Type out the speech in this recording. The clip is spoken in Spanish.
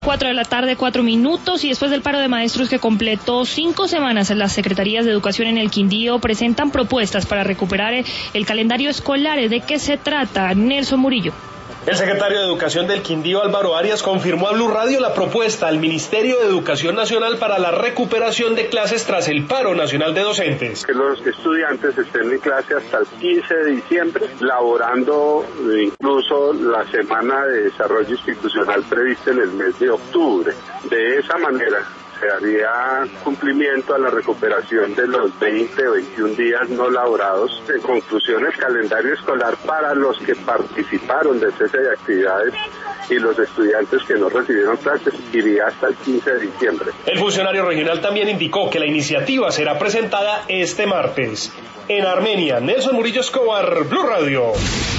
4 de la tarde, 4 minutos, y después del paro de maestros que completó 5 semanas, las secretarías de educación en el Quindío presentan propuestas para recuperar el calendario escolar. ¿De qué se trata? Nelson Murillo. El secretario de Educación del Quindío, Álvaro Arias, confirmó a Blue Radio la propuesta al Ministerio de Educación Nacional para la recuperación de clases tras el paro nacional de docentes. Que los estudiantes estén en clase hasta el 15 de diciembre, laborando incluso la semana de desarrollo institucional prevista en el mes de octubre. De esa manera se daría cumplimiento a la recuperación de los 20 o 21 días no laborados. En conclusión, el calendario escolar para los que participaron del cese de actividades y los estudiantes que no recibieron clases iría hasta el 15 de diciembre. El funcionario regional también indicó que la iniciativa será presentada este martes. En Armenia, Nelson Murillo Escobar, Blue Radio.